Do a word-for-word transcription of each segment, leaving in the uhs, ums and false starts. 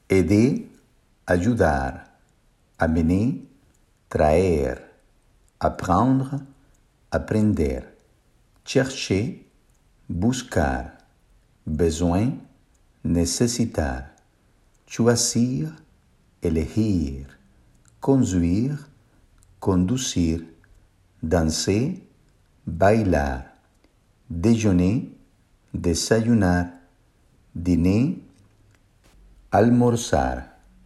aider, ayudar, amener, traer, apprendre, aprender, chercher, buscar, besoin, necessitar, choisir, elegir, conduire, conducir, danser, bailar, déjeuner, desayunar, dîner, almorzar,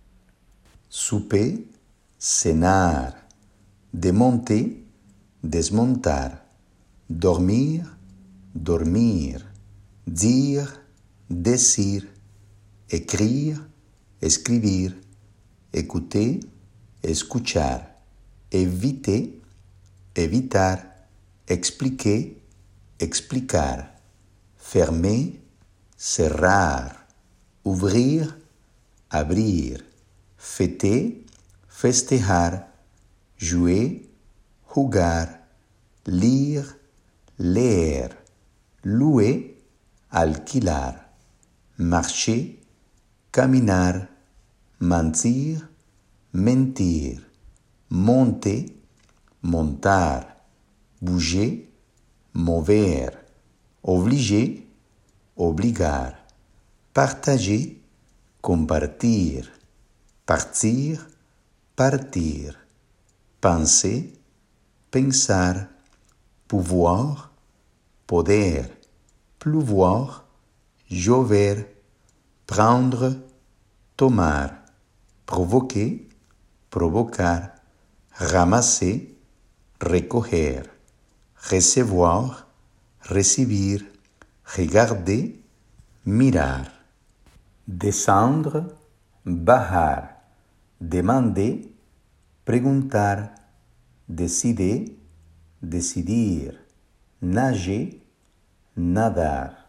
souper, cenar, démonter, desmontar, dormir, dormir, dire, decir, écrire, escribir, écouter, escuchar, éviter, evitar, expliquer, explicar, fermer, cerrar, ouvrir, abrir, fêter, festejar, jouer, jugar, lire, leer, louer, alquilar, marcher, caminar, mentir, mentir, monter, montar, bouger, mover, obliger, obligar, partager, compartir, partir, partir, penser, pensar, pouvoir, poder, pleuvoir, llover, prendre, tomar, provoquer, provocar, ramasser, recoger, recevoir, recibir, regarder, mirar, descendre, bajar, demander, preguntar, decidir, decidir, nager, nadar.